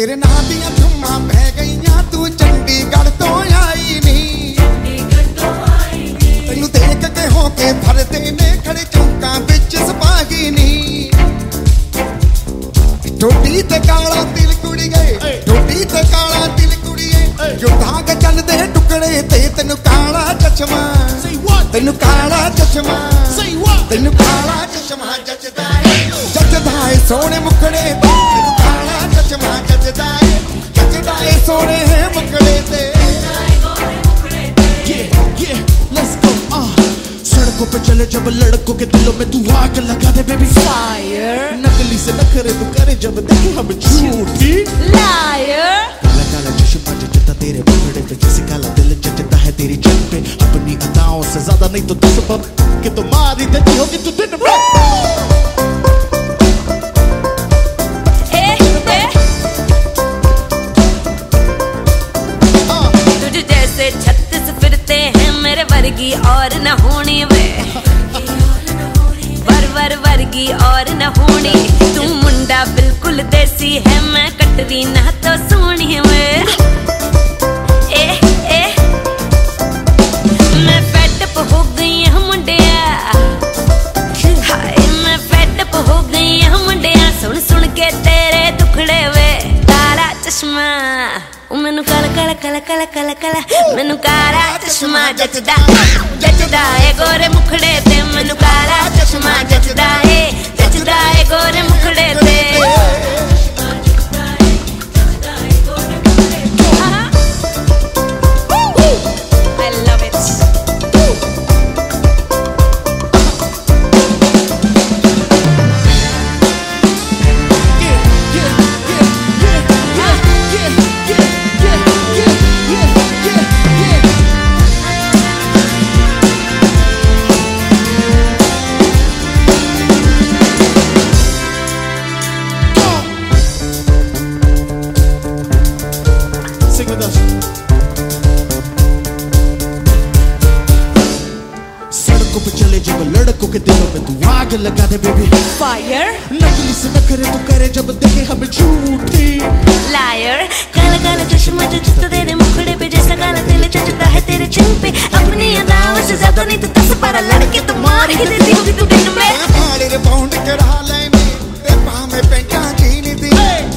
तेरे नां दियां धुम्मां पै गईयां, तू चंडीगढ़ तो आई नहीं। तेनू देख के होके भरदे ने खड़े चौंकां विच सपाही नहीं। ठोडी ते काला तिल कुड़िए, ठोडी ते काला तिल कुड़िए, जो दाग चलदे टुकड़े ते तेनू काला चश्मा, तेनू काला चश्मा, तेनू काला चश्मा जचदा है, जचदा है सोने मुखड़े ते, तेनू काला चश्मा जचदा है, जचदा है सोने मुखड़े ते। सड़कों पे चले जब लड़कों के दिलों में तू आग लगा दे बेबी फायर। नकली से नखरे तू करे जब देखे हम झूठी लायर। काला काला चश्मा जचता तेरे मुखड़े पे, जैसे काला दिल जचता है तेरी छत पे। अपनी अदाओं से ज्यादा नहीं तो 10 बम कि तुम्हारी देती होगी तू दिन में। तुझे जैसे 36 फिरते हैं मेरे वर्गी और न होनी वे, वर्गी और न होनी। तू मुंडा बिल्कुल देसी है, मैं कटरी ना तो सोनी वे। मैं फेडअप हो गई हूँ मुंडिया, हाय मैं फेडअप हो गई हूँ मुंडिया, सुन सुन के तेरे दुखड़े वे। काला चश्मा मैनू काला काला काला काला काला काला, मैनू काला चश्मा जचदा जचदा है गोरे मुखड़े ते। मैनू काला चश्मा जचदा है गोरे मुखड़े ते। I love it. Sing with us. सड़कों पे चले जब लड़कों के दिलों में तू आग लगा दे बेबी फायर। नकली से नखरे तू करे जब देखे हमें झूठी लायर। काला काला चश्मा जचता तेरे मुखड़े पे, जैसा काला तिल जचता है तेरे चिन पे। अपनी अदाओं से ज्यादा नहीं तो 10 12 लड़के तो मार ही देती होगी तू दिन में। हाले रे बाउंड करा लेने ते पाँव में पेंटा जीन दी,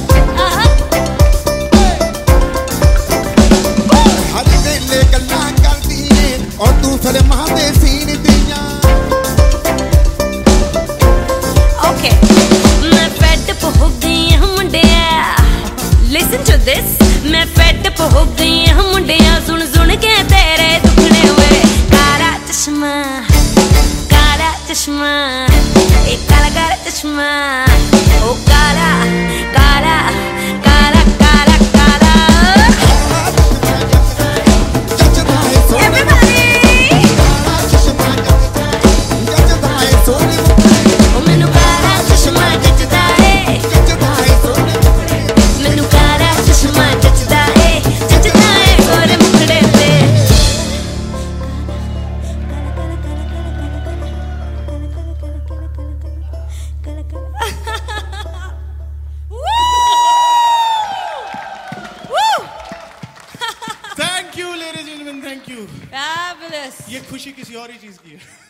हर वेले गल्लां करदी है और तू फिल्मां दे सीन दियां। ओके मैं फेडअप हो गई हूँ मुंडिया, लिसन टू दिस। मैं फेडअप हो गई हूँ मुंडिया, सुन सुन के तेरे दुखड़े हुए। काला चश्मा एक काला काला चश्मा, ओ काला काला काला काला काला। Everybody मैनू काला चश्मा जचदा है, मैनू काला चश्मा जचदा है गोरे मुखड़े ते। Thank you ladies and gentleman, thank you. Fabulous. ये खुशी किसी और ही चीज की है।